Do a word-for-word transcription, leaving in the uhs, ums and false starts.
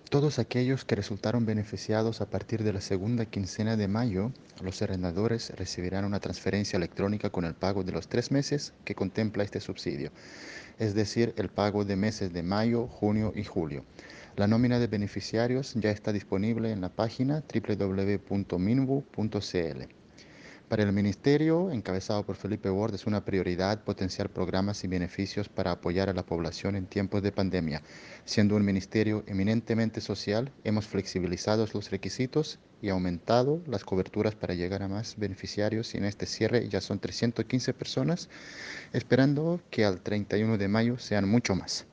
Todos aquellos que resultaron beneficiados a partir de la segunda quincena de mayo, los arrendadores recibirán una transferencia electrónica con el pago de los tres meses que contempla este subsidio, es decir, el pago de meses de mayo, junio y julio. La nómina de beneficiarios ya está disponible en la página w w w punto minbu punto c l. Para el Ministerio, encabezado por Felipe Ward, es una prioridad potenciar programas y beneficios para apoyar a la población en tiempos de pandemia. Siendo un ministerio eminentemente social, hemos flexibilizado los requisitos y aumentado las coberturas para llegar a más beneficiarios y en este cierre ya son trescientas quince personas, esperando que al treinta y uno de mayo sean mucho más.